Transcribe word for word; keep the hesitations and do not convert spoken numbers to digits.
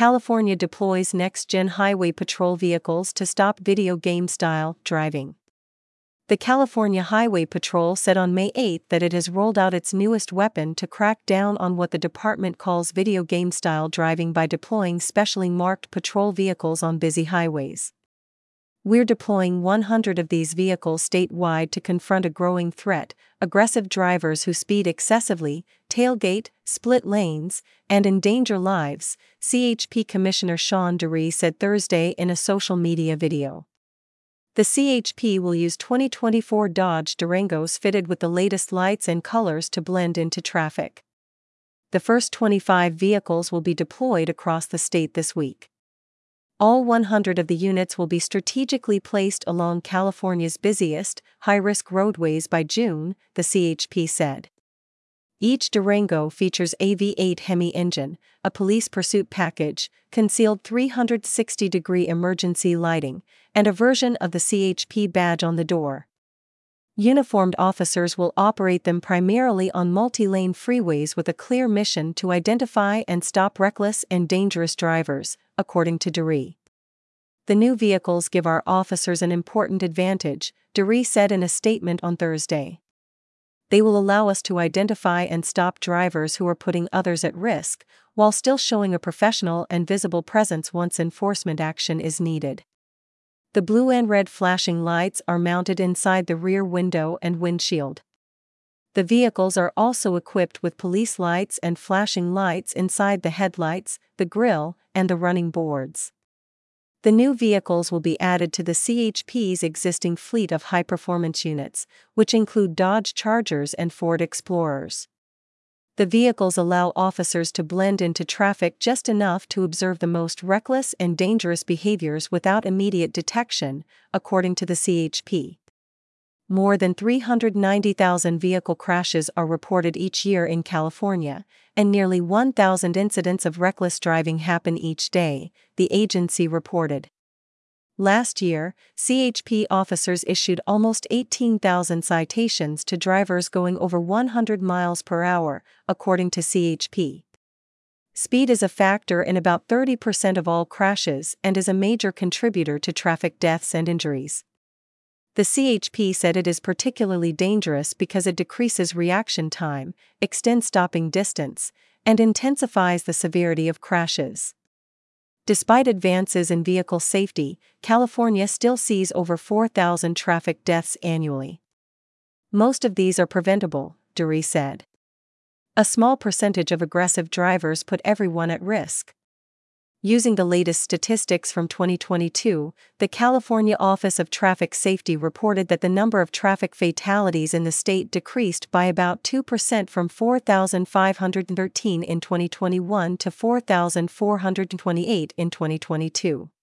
California deploys next-gen highway patrol vehicles to stop video game-style driving. The California Highway Patrol said on May eighth that it has rolled out its newest weapon to crack down on what the department calls video game-style driving by deploying specially marked patrol vehicles on busy highways. "We're deploying one hundred of these vehicles statewide to confront a growing threat: aggressive drivers who speed excessively, tailgate, split lanes, and endanger lives," C H P Commissioner Sean Dury said Thursday in a social media video. The C H P will use twenty twenty-four Dodge Durangos fitted with the latest lights and colors to blend into traffic. The first twenty-five vehicles will be deployed across the state this week. All one hundred of the units will be strategically placed along California's busiest, high-risk roadways by June, the C H P said. Each Durango features a V eight Hemi engine, a police pursuit package, concealed three hundred sixty degree emergency lighting, and a version of the C H P badge on the door. Uniformed officers will operate them primarily on multi-lane freeways with a clear mission to identify and stop reckless and dangerous drivers, according to Dury. "The new vehicles give our officers an important advantage," Dury said in a statement on Thursday. "They will allow us to identify and stop drivers who are putting others at risk, while still showing a professional and visible presence once enforcement action is needed." The blue and red flashing lights are mounted inside the rear window and windshield. The vehicles are also equipped with police lights and flashing lights inside the headlights, the grille, and the running boards. The new vehicles will be added to the C H P's existing fleet of high-performance units, which include Dodge Chargers and Ford Explorers. The vehicles allow officers to blend into traffic just enough to observe the most reckless and dangerous behaviors without immediate detection, according to the C H P. More than three hundred ninety thousand vehicle crashes are reported each year in California, and nearly one thousand incidents of reckless driving happen each day, the agency reported. Last year, C H P officers issued almost eighteen thousand citations to drivers going over one hundred miles per hour, according to C H P. Speed is a factor in about thirty percent of all crashes and is a major contributor to traffic deaths and injuries. The C H P said it is particularly dangerous because it decreases reaction time, extends stopping distance, and intensifies the severity of crashes. Despite advances in vehicle safety, California still sees over four thousand traffic deaths annually. Most of these are preventable, Dury said. A small percentage of aggressive drivers put everyone at risk. Using the latest statistics from twenty twenty-two, the California Office of Traffic Safety reported that the number of traffic fatalities in the state decreased by about two percent from four thousand five hundred thirteen in twenty twenty-one to four thousand four hundred twenty-eight in twenty twenty-two.